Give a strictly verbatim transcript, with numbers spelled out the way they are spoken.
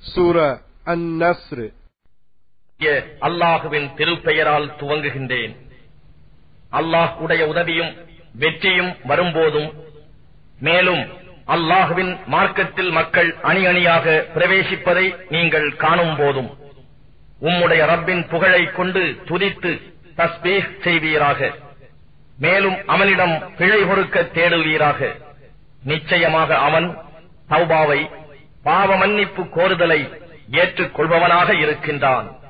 சூரா an-Nasr. அல்லாஹுவின் திருப்பெயரால் துவங்குகின்றேன். அல்லாஹ் உடைய உதவியும் வெற்றியும் வரும்போதும், மேலும் அல்லாஹுவின் மார்க்கத்தில் மக்கள் அணி அணியாக பிரவேசிப்பதை நீங்கள் காணும் போதும், உம்முடைய ரப்பின் புகழை கொண்டு துதித்து தஸ்பீஹ் செய்வீராக. மேலும் அவனிடம் பிழை பொறுக்க தேடுவீராக. நிச்சயமாக அவன் தௌபாவை, பாவ மன்னிப்பு கோருதலை ஏற்றுக் கொள்பவனாக இருக்கின்றான்.